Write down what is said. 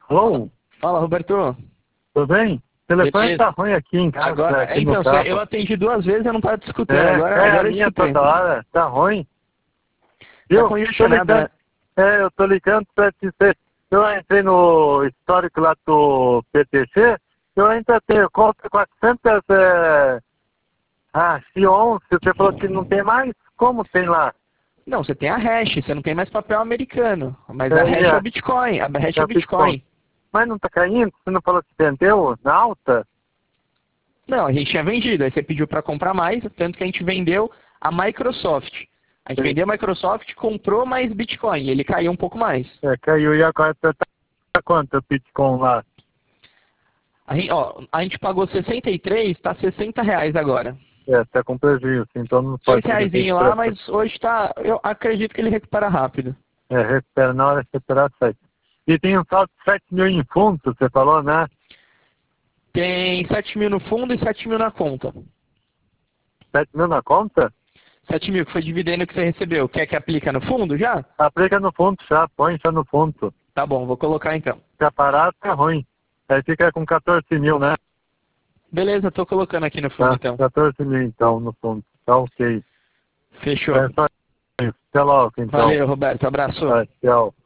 Alô? Fala, Roberto. Tudo bem? O telefone tá ruim aqui em casa. Agora, aqui então, no carro. eu atendi 2 vezes e eu não tava te escutando. É, Agora a eu minha escutei. toda hora. Tá ruim. Tá Viu? congestionado, né? Eu tô ligando pra te dizer. Eu entrei no histórico lá do PTC. Eu ainda tenho conta 400 Sion. Você falou que não tem mais? Como tem lá? Não, você tem a hash, você não tem mais papel americano. Mas a É, hash é o Bitcoin. A hash é o Bitcoin. Mas não tá caindo? Você não falou que vendeu na alta? Não, a gente tinha vendido. Aí você pediu para comprar mais, tanto que a gente vendeu a Microsoft. A gente vendeu a Microsoft, comprou mais Bitcoin. E ele caiu um pouco mais. É, caiu. E agora tá quanto o Bitcoin lá? A gente pagou 63, tá R$60 agora. É, tá com prejuízo, então não pode R$6 lá, mas hoje tá. Eu acredito que ele recupera rápido. É, recupera na hora de recuperar 7. E tem um saldo de 7 mil em fundo, você falou, né? Tem 7 mil no fundo e 7 mil na conta. 7 mil na conta? 7 mil que foi dividendo que você recebeu. Quer que aplica no fundo já? Aplica no fundo já, põe já no fundo. Tá bom, vou colocar então. Fica parado, é ruim. Aí fica com 14 mil, né? Beleza, tô colocando aqui no fundo então. 14 mil então no fundo. Tá ok. Fechou. É só isso. Até logo então. Valeu, Roberto. Abraço. Tchau.